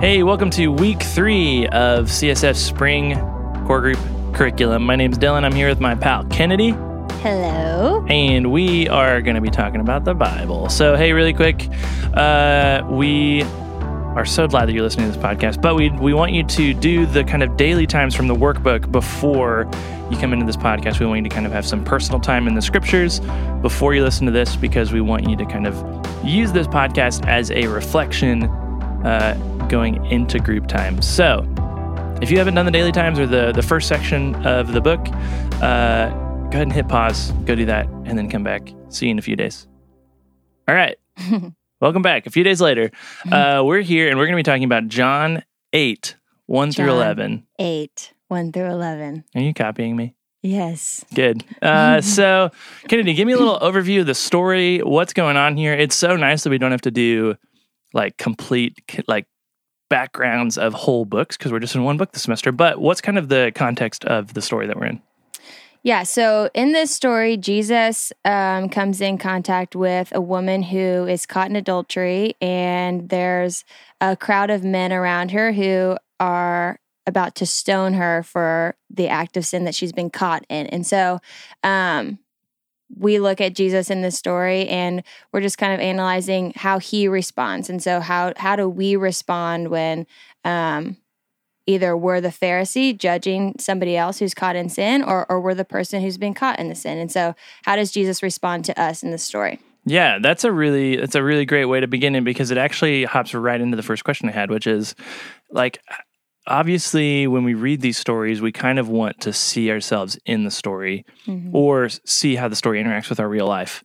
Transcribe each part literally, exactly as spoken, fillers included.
Hey, welcome to week three of C S F Spring Core Group Curriculum. My name's Dylan. I'm here with my pal Kennedy. Hello. And we are going to be talking about the Bible. So, hey, really quick, uh, we are so glad that you're listening to this podcast, but we we want you to do the kind of daily times from the workbook before you come into this podcast. We want you to kind of have some personal time in the scriptures before you listen to this, because we want you to kind of use this podcast as a reflection uh, going into group time. So, if you haven't done the daily times or the, the first section of the book, uh, go ahead and hit pause, go do that, and then come back. See you in a few days. All right. Welcome back. A few days later, uh, we're here and we're going to be talking about John eight, one John through eleven. eight, one through eleven. Are you copying me? Yes. Good. Uh, so, Kennedy, give me a little overview of the story. What's going on here? It's so nice that we don't have to do like complete like backgrounds of whole books because we're just in one book this semester. But what's kind of the context of the story that we're in? Yeah, so in this story, Jesus um, comes in contact with a woman who is caught in adultery, and there's a crowd of men around her who are about to stone her for the act of sin that she's been caught in. And so um, we look at Jesus in this story, and we're just kind of analyzing how he responds. And so how how do we respond when um, either we're the Pharisee judging somebody else who's caught in sin, or, or we're the person who's been caught in the sin. And so how does Jesus respond to us in this story? Yeah, that's a really that's a really great way to begin it, because it actually hops right into the first question I had, which is like, obviously when we read these stories, we kind of want to see ourselves in the story mm-hmm. or see how the story interacts with our real life.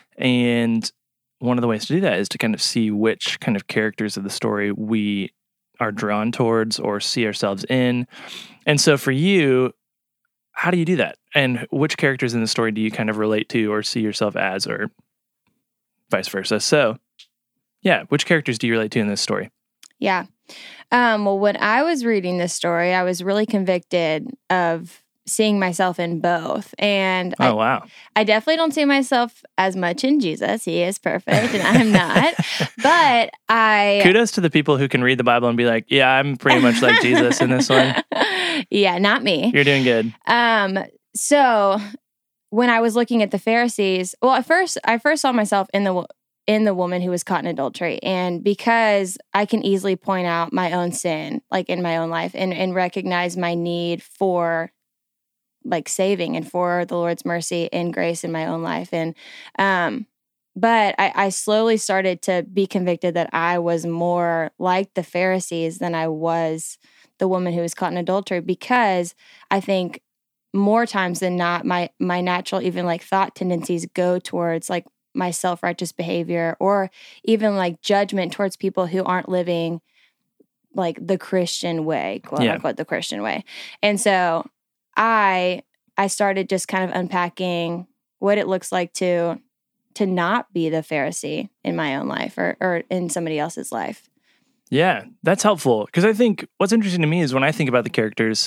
And one of the ways to do that is to kind of see which kind of characters of the story we are drawn towards or see ourselves in. And so for you, how do you do that? And which characters in the story do you kind of relate to or see yourself as, or vice versa? So yeah, which characters do you relate to in this story? Yeah. Um, well, when I was reading this story, I was really convicted of seeing myself in both. And oh, I, wow. I definitely don't see myself as much in Jesus. He is perfect and I'm not. But I... Kudos to the people who can read the Bible and be like, yeah, I'm pretty much like Jesus in this one. Yeah, not me. You're doing good. Um, so when I was looking at the Pharisees, well, at first, I first saw myself in the in the woman who was caught in adultery. And because I can easily point out my own sin, like in my own life, and, and recognize my need for like saving and for the Lord's mercy and grace in my own life. And, um, but I, I slowly started to be convicted that I was more like the Pharisees than I was the woman who was caught in adultery, because I think more times than not, my, my natural, even like thought tendencies go towards like my self-righteous behavior, or even like judgment towards people who aren't living like the Christian way, quote yeah. unquote, the Christian way. And so I I started just kind of unpacking what it looks like to to not be the Pharisee in my own life or, or in somebody else's life. Yeah, that's helpful. Because I think what's interesting to me is when I think about the characters,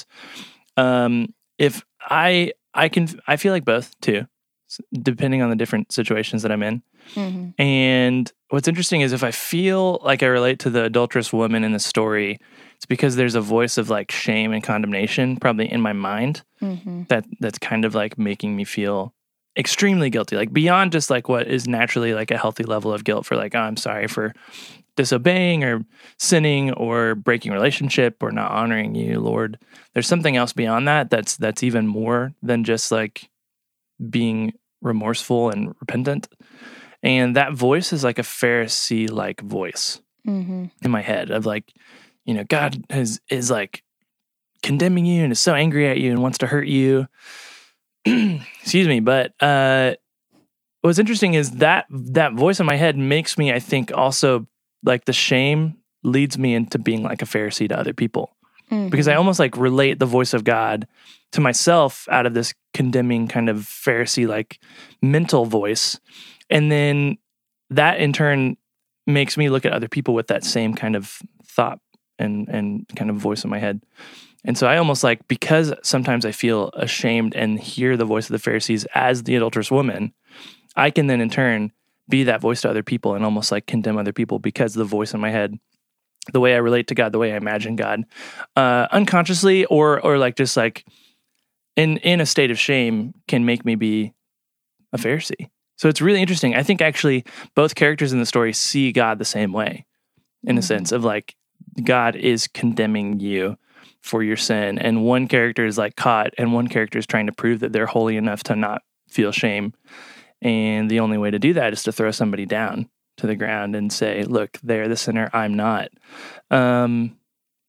um, if I I can I feel like both too, depending on the different situations that I'm in. Mm-hmm. And what's interesting is if I feel like I relate to the adulterous woman in the story, it's because there's a voice of like shame and condemnation probably in my mind mm-hmm. that that's kind of like making me feel extremely guilty, like beyond just like what is naturally like a healthy level of guilt for like, oh, I'm sorry for disobeying or sinning or breaking relationship or not honoring you, Lord. There's something else beyond that that's that's even more than just like being remorseful and repentant. And that voice is like a Pharisee-like voice mm-hmm. in my head of like, you know, God is, is like condemning you and is so angry at you and wants to hurt you. Excuse me. But uh, what's interesting is that that voice in my head makes me, I think, also like the shame leads me into being like a Pharisee to other people. Mm-hmm. Because I almost like relate the voice of God to myself out of this condemning kind of Pharisee-like mental voice. And then that in turn makes me look at other people with that same kind of thought and, and kind of voice in my head. And so I almost like, because sometimes I feel ashamed and hear the voice of the Pharisees as the adulterous woman, I can then in turn be that voice to other people and almost like condemn other people because the voice in my head the way I relate to God, the way I imagine God, uh, unconsciously or or like just like in in a state of shame can make me be a Pharisee. So it's really interesting. I think actually both characters in the story see God the same way, in mm-hmm. a sense of like God is condemning you for your sin, and one character is like caught, and one character is trying to prove that they're holy enough to not feel shame. And the only way to do that is to throw somebody down to the ground and say, look, they're the sinner, I'm not. Um,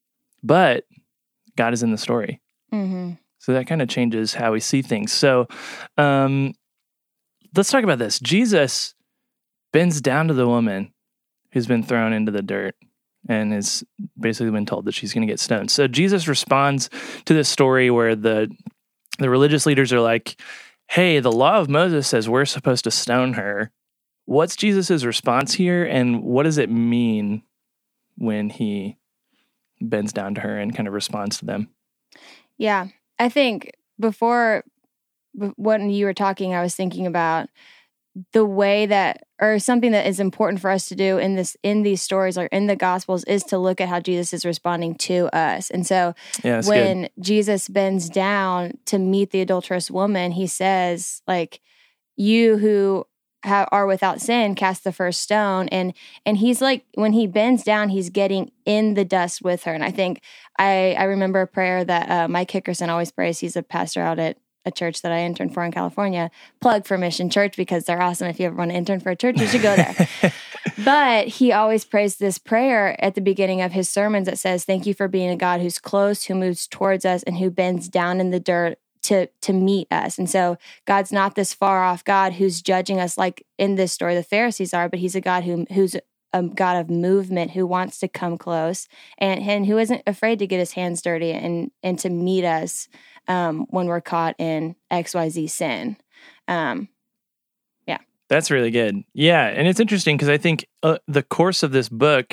but God is in the story. Mm-hmm. So that kind of changes how we see things. So um, let's talk about this. Jesus bends down to the woman who's been thrown into the dirt and has basically been told that she's going to get stoned. So Jesus responds to this story where the the religious leaders are like, hey, the law of Moses says we're supposed to stone her. What's Jesus' response here, and what does it mean when he bends down to her and kind of responds to them? Yeah, I think before when you were talking, I was thinking about the way that, or something that is important for us to do in this, in these stories or in the Gospels, is to look at how Jesus is responding to us. And so yeah, when good. Jesus bends down to meet the adulterous woman, he says, like, you who ha- are without sin, cast the first stone. And, and he's like, when he bends down, he's getting in the dust with her. And I think I, I remember a prayer that uh, Mike Hickerson always prays. He's a pastor out at a church that I interned for in California. Plug for Mission Church, because they're awesome. If you ever want to intern for a church, you should go there. But he always prays this prayer at the beginning of his sermons that says, thank you for being a God who's close, who moves towards us, and who bends down in the dirt to to meet us. And so God's not this far off God who's judging us like in this story the Pharisees are, but he's a God who who's a God of movement, who wants to come close and, and who isn't afraid to get his hands dirty and, and to meet us um, when we're caught in X Y Z sin. Um, yeah. That's really good. Yeah. And it's interesting because I think uh, the course of this book,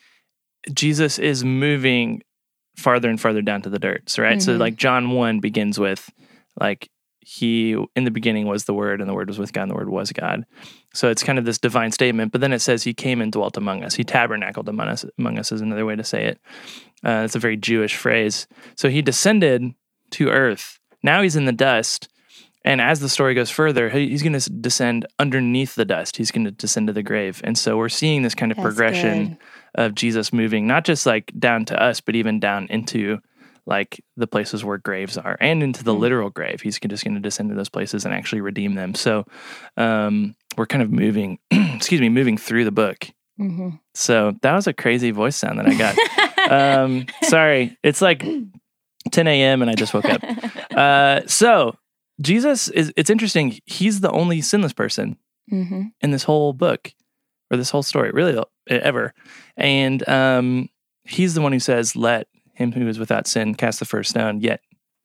Jesus is moving farther and farther down to the dirt. So, right. Mm-hmm. So like John one begins with like, he, in the beginning was the Word, and the Word was with God, and the Word was God. So it's kind of this divine statement, but then it says he came and dwelt among us. He tabernacled among us, among us is another way to say it. Uh, it's a very Jewish phrase. So he descended to earth. Now he's in the dust. And as the story goes further, he's going to descend underneath the dust. He's going to descend to the grave. And so we're seeing this kind of That's progression good. Of Jesus moving, not just like down to us, but even down into like the places where graves are, and into the mm-hmm. literal grave. He's just going to descend to those places and actually redeem them. So um, we're kind of moving, excuse me, moving through the book. Mm-hmm. So that was a crazy voice sound that I got. um, sorry. It's like ten a.m. and I just woke up. Uh, so Jesus is, it's interesting. He's the only sinless person mm-hmm. in this whole book or this whole story, really ever. And um, he's the one who says, let him who is without sin cast the first stone, yet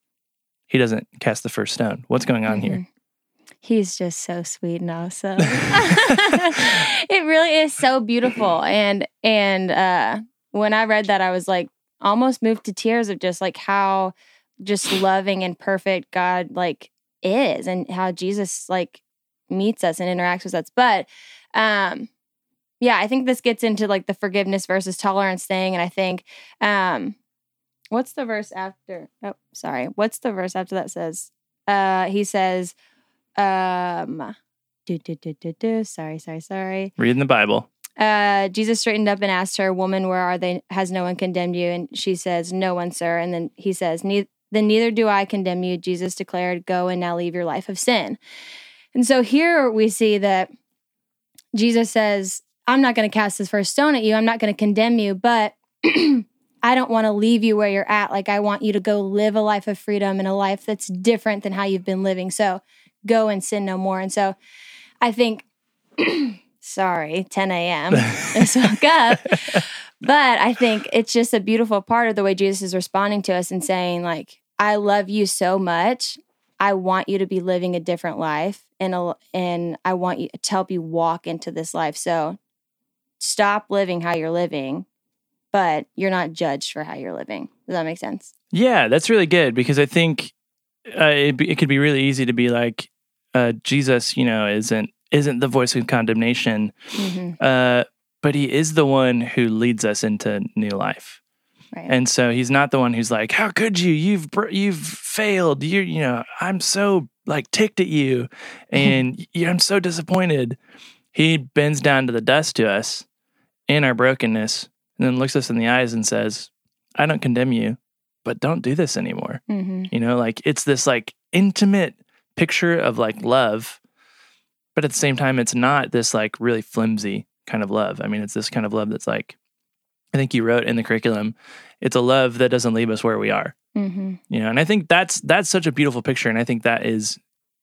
he doesn't cast the first stone. What's going on mm-hmm. here? He's just so sweet and awesome. It really is so beautiful. And and uh, when I read that, I was like almost moved to tears of just like how just loving and perfect God like is, and how Jesus like meets us and interacts with us. But um, yeah, I think this gets into like the forgiveness versus tolerance thing. And I think um, what's the verse after? Oh, sorry. What's the verse after that says? Uh, he says, um, do, do, do, do, do, sorry, sorry, sorry. Reading the Bible. Uh, Jesus straightened up and asked her, woman, where are they? Has no one condemned you? And she says, no one, sir. And then he says, Ne- then neither do I condemn you. Jesus declared, go and now leave your life of sin. And so here we see that Jesus says, I'm not going to cast this first stone at you. I'm not going to condemn you, but I don't want to leave you where you're at. Like, I want you to go live a life of freedom and a life that's different than how you've been living. So go and sin no more. And so I think, sorry, ten a.m. I just woke up. But I think it's just a beautiful part of the way Jesus is responding to us and saying, like, I love you so much. I want you to be living a different life, and a, and I want you to help you walk into this life. So stop living how you're living, but you're not judged for how you're living. Does that make sense? Yeah, that's really good, because I think uh, it, it could be really easy to be like, uh, Jesus, you know, isn't isn't the voice of condemnation. Mm-hmm. Uh, but he is the one who leads us into new life. Right. And so he's not the one who's like, how could you? You've br- you've failed. You you know, I'm so like ticked at you, and you, I'm so disappointed. He bends down to the dust to us in our brokenness, and then looks us in the eyes and says, I don't condemn you, but don't do this anymore. Mm-hmm. You know, like it's this like intimate picture of like love, but at the same time, it's not this like really flimsy kind of love. I mean, it's this kind of love that's like, I think you wrote in the curriculum, it's a love that doesn't leave us where we are. Mm-hmm. You know, and I think that's that's such a beautiful picture, and I think that is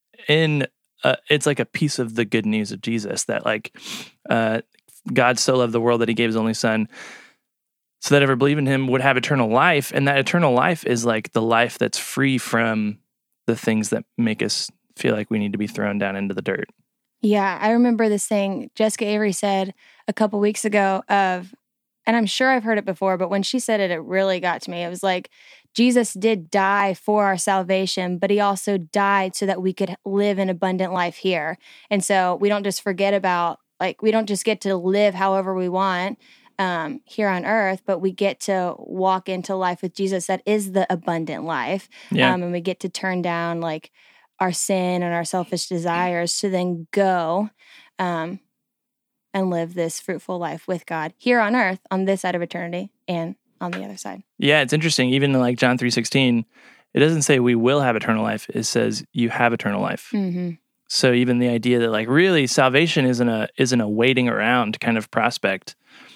in uh, it's like a piece of the good news of Jesus that like uh, God so loved the world that He gave His only Son, so that whoever believe in Him would have eternal life, and that eternal life is like the life that's free from the things that make us feel like we need to be thrown down into the dirt. Yeah, I remember this thing Jessica Avery said a couple weeks ago of, and I'm sure I've heard it before, but when she said it, it really got to me. It was like, Jesus did die for our salvation, but He also died so that we could live an abundant life here. And so we don't just forget about, like, we don't just get to live however we want um, here on earth, but we get to walk into life with Jesus that is the abundant life. Yeah. Um, and we get to turn down, like, our sin and our selfish desires to then go um, and live this fruitful life with God here on earth, on this side of eternity, and on the other side. Yeah, it's interesting. Even in like John three sixteen, it doesn't say we will have eternal life. It says you have eternal life. Mm-hmm. So even the idea that like really salvation isn't a isn't a waiting around kind of prospect.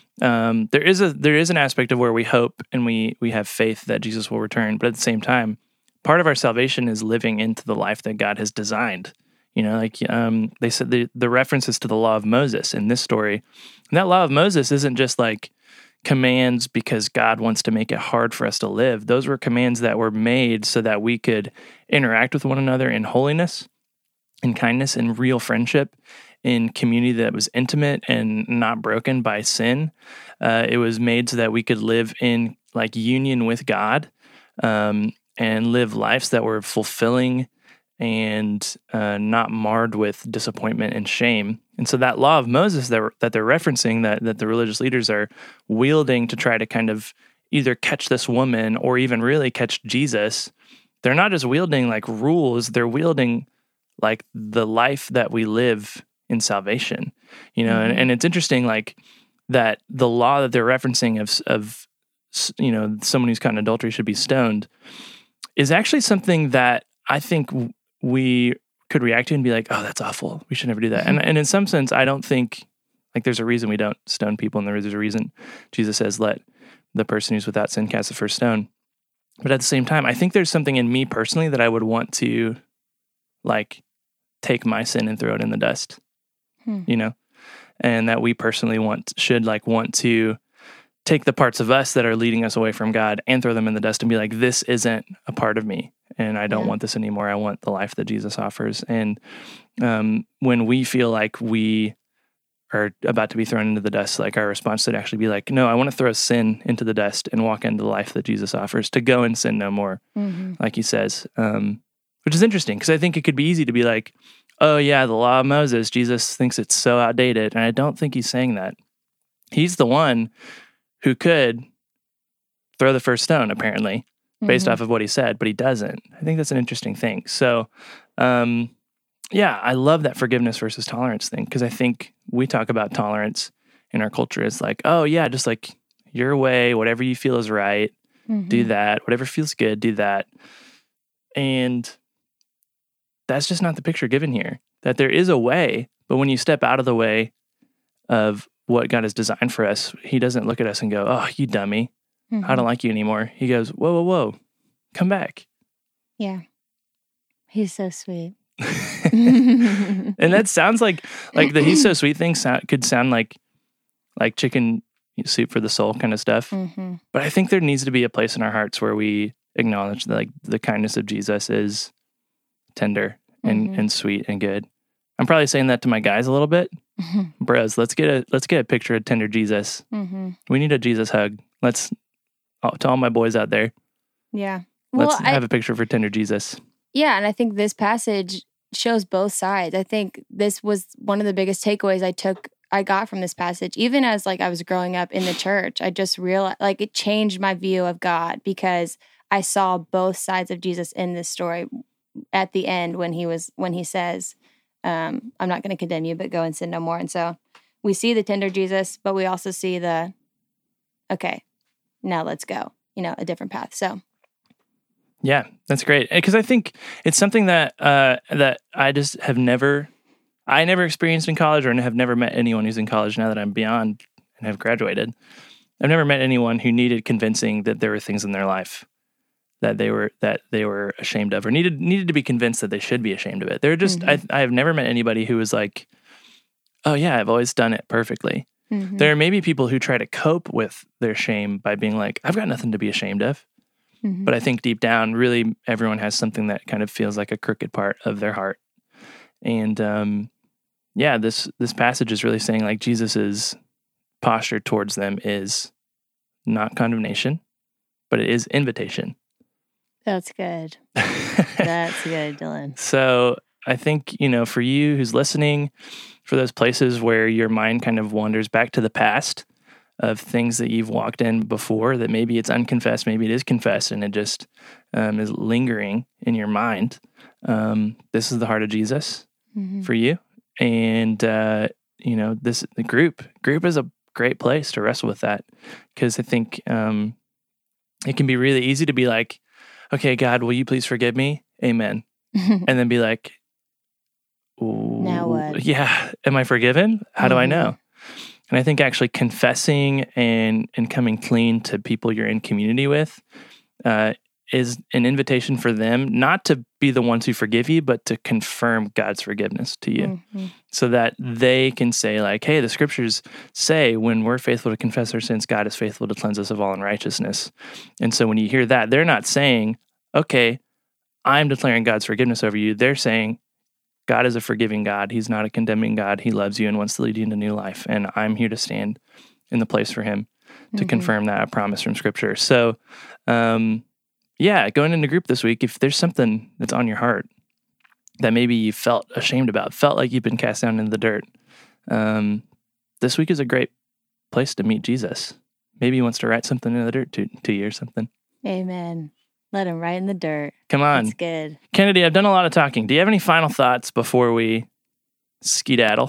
Um, there is a there is an aspect of where we hope and we we have faith that Jesus will return, but at the same time, part of our salvation is living into the life that God has designed. You know, like um, they said, the the references to the law of Moses in this story, and that law of Moses isn't just like commands because God wants to make it hard for us to live. Those were commands that were made so that we could interact with one another in holiness, in kindness, in real friendship, in community that was intimate and not broken by sin. Uh, it was made so that we could live in like union with God um, and live lives that were fulfilling and uh, not marred with disappointment and shame. And so that law of Moses that, that they're referencing, that, that the religious leaders are wielding to try to kind of either catch this woman or even really catch Jesus, they're not just wielding like rules, they're wielding like the life that we live in salvation. You know, mm-hmm. and, and it's interesting like that the law that they're referencing of, of, you know, someone who's caught in adultery should be stoned is actually something that I think we could react to and be like, oh, that's awful. We should never do that. Mm-hmm. And and in some sense, I don't think, like there's a reason we don't stone people, and there is a reason Jesus says, let the person who's without sin cast the first stone. But at the same time, I think there's something in me personally that I would want to, like, take my sin and throw it in the dust, hmm. you know? And that we personally want, should, like, want to take the parts of us that are leading us away from God and throw them in the dust and be like, this isn't a part of me, and I don't yeah. want this anymore. I want the life that Jesus offers. And um, when we feel like we are about to be thrown into the dust, like our response should actually be like, no, I want to throw sin into the dust and walk into the life that Jesus offers, to go and sin no more, mm-hmm. like he says, um, which is interesting because I think it could be easy to be like, oh yeah, the law of Moses, Jesus thinks it's so outdated. And I don't think he's saying that. He's the one who could throw the first stone, apparently, based mm-hmm. off of what he said, but he doesn't. I think that's an interesting thing. So, um, yeah, I love that forgiveness versus tolerance thing, because I think we talk about tolerance in our culture as like, oh yeah, just like your way, whatever you feel is right, mm-hmm. do that. Whatever feels good, do that. And that's just not the picture given here, that there is a way, but when you step out of the way of what God has designed for us, he doesn't look at us and go, oh, you dummy. Mm-hmm. I don't like you anymore. He goes, whoa, whoa, whoa, come back. Yeah. He's so sweet. And that sounds like, like the he's so sweet thing sound, could sound like, like chicken soup for the soul kind of stuff. Mm-hmm. But I think there needs to be a place in our hearts where we acknowledge that like the kindness of Jesus is tender and, mm-hmm. and sweet and good. I'm probably saying that to my guys a little bit. Mm-hmm. Bros, let's get a let's get a picture of tender Jesus. Mm-hmm. We need a Jesus hug. Let's, to all my boys out there. Yeah. Let's well, have I, a picture for tender Jesus. Yeah, and I think this passage shows both sides. I think this was one of the biggest takeaways I took I got from this passage, even as like I was growing up in the church, I just realized like it changed my view of God because I saw both sides of Jesus in this story at the end when he was when he says, um, I'm not going to condemn you, but go and sin no more. And so we see the tender Jesus, but we also see the, okay, now let's go, you know, a different path. So yeah, that's great. Because I think it's something that uh, that I just have never, I never experienced in college, or have never met anyone who's in college now that I'm beyond and have graduated. I've never met anyone who needed convincing that there were things in their life that they were that they were ashamed of, or needed needed to be convinced that they should be ashamed of it. They're just mm-hmm. I I've never met anybody who was like, oh yeah, I've always done it perfectly. Mm-hmm. There are maybe people who try to cope with their shame by being like, I've got nothing to be ashamed of. Mm-hmm. But I think deep down, really, everyone has something that kind of feels like a crooked part of their heart. And um, yeah, this this passage is really saying like Jesus's posture towards them is not condemnation, but it is invitation. That's good. That's good, Dylan. So I think, you know, for you who's listening, for those places where your mind kind of wanders back to the past of things that you've walked in before, that maybe it's unconfessed, maybe it is confessed, and it just um, is lingering in your mind. Um, this is the heart of Jesus mm-hmm. for you. And, uh, you know, this the group, group is a great place to wrestle with that, because I think um, it can be really easy to be like, okay, God, will you please forgive me? Amen. And then be like, now what? Yeah, am I forgiven? How mm-hmm. do I know? And I think actually confessing and, and coming clean to people you're in community with uh, is an invitation for them not to be the ones who forgive you, but to confirm God's forgiveness to you, mm-hmm. so that they can say like, hey, the scriptures say when we're faithful to confess our sins, God is faithful to cleanse us of all unrighteousness. And so when you hear that, they're not saying, okay, I'm declaring God's forgiveness over you. They're saying, God is a forgiving God. He's not a condemning God. He loves you and wants to lead you into new life. And I'm here to stand in the place for him to mm-hmm. confirm that promise from Scripture. So, um, yeah, going into group this week, if there's something that's on your heart that maybe you felt ashamed about, felt like you've been cast down into the dirt, um, this week is a great place to meet Jesus. Maybe he wants to write something in the dirt to, to you or something. Amen. Let him write in the dirt. Come on. That's good. Kennedy, I've done a lot of talking. Do you have any final thoughts before we skedaddle?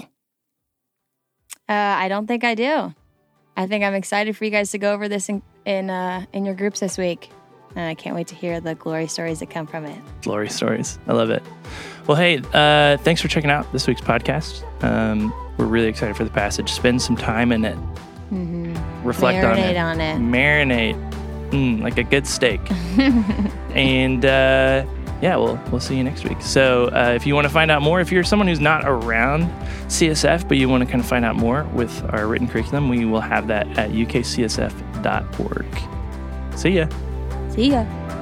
Uh, I don't think I do. I think I'm excited for you guys to go over this in in, uh, in your groups this week. And I can't wait to hear the glory stories that come from it. Glory stories. I love it. Well, hey, uh, thanks for checking out this week's podcast. Um, we're really excited for the passage. Spend some time in it. Mm-hmm. Reflect Marinate on it. on it. Marinate. Mm, like a good steak. And uh, yeah, we'll we'll see you next week. So uh, if you want to find out more, if you're someone who's not around C S F, but you want to kind of find out more with our written curriculum, we will have that at u k c s f dot org. See ya. See ya.